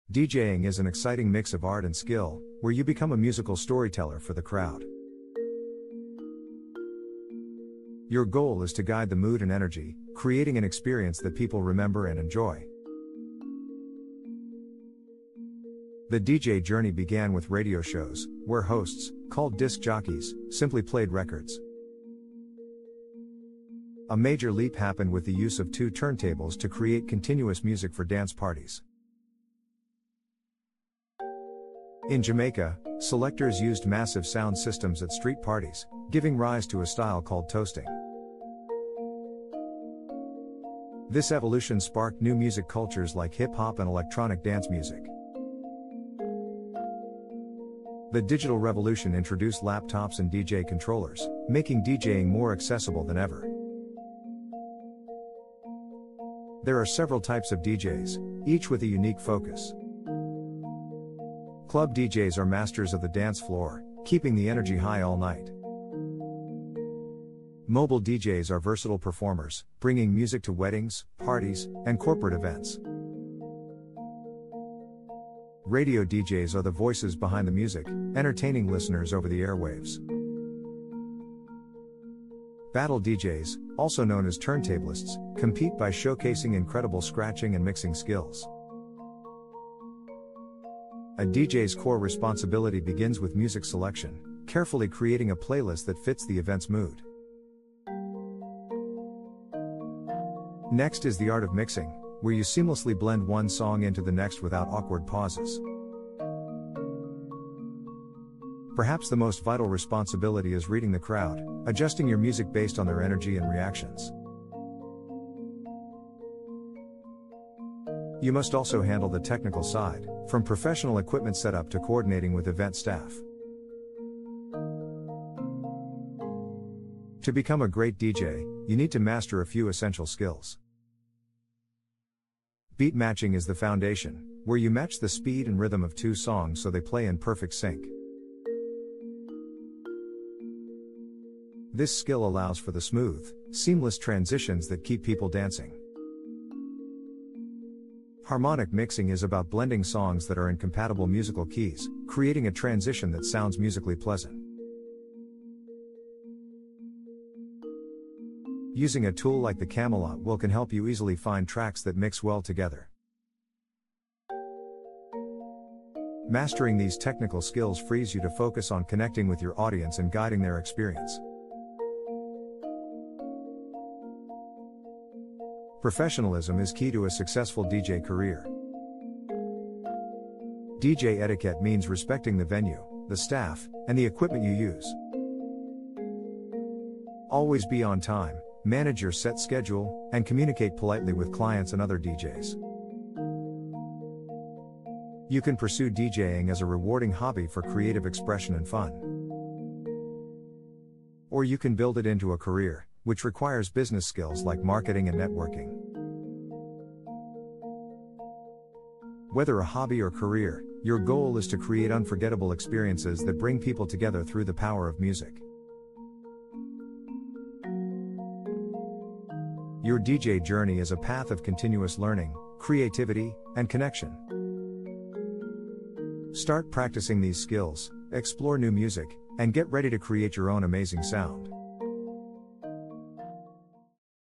DJing is an exciting mix of art and skill, where you become a musical storyteller for the crowd. Your goal is to guide the mood and energy, creating an experience that people remember and enjoy. The DJ journey began with radio shows, where hosts, called disc jockeys, simply played records. A major leap happened with the use of two turntables to create continuous music for dance parties. In Jamaica, selectors used massive sound systems at street parties, giving rise to a style called toasting. This evolution sparked new music cultures like hip-hop and electronic dance music. The digital revolution introduced laptops and DJ controllers, making DJing more accessible than ever. There are several types of DJs, each with a unique focus. Club DJs are masters of the dance floor, keeping the energy high all night. Mobile DJs are versatile performers, bringing music to weddings, parties, and corporate events. Radio DJs are the voices behind the music, entertaining listeners over the airwaves. Battle DJs, also known as turntablists, compete by showcasing incredible scratching and mixing skills. A DJ's core responsibility begins with music selection, carefully creating a playlist that fits the event's mood. Next is the art of mixing, where you seamlessly blend one song into the next without awkward pauses. Perhaps the most vital responsibility is reading the crowd, adjusting your music based on their energy and reactions. You must also handle the technical side, from professional equipment setup to coordinating with event staff. To become a great DJ, you need to master a few essential skills. Beat matching is the foundation, where you match the speed and rhythm of two songs so they play in perfect sync. This skill allows for the smooth, seamless transitions that keep people dancing. Harmonic mixing is about blending songs that are in compatible musical keys, creating a transition that sounds musically pleasant. Using a tool like the Camelot wheel can help you easily find tracks that mix well together. Mastering these technical skills frees you to focus on connecting with your audience and guiding their experience. Professionalism is key to a successful DJ career. DJ etiquette means respecting the venue, the staff, and the equipment you use. Always be on time, manage your set schedule, and communicate politely with clients and other DJs. You can pursue DJing as a rewarding hobby for creative expression and fun. Or you can build it into a career, which requires business skills like marketing and networking. Whether a hobby or career, your goal is to create unforgettable experiences that bring people together through the power of music. Your DJ journey is a path of continuous learning, creativity, and connection. Start practicing these skills, explore new music, and get ready to create your own amazing sound.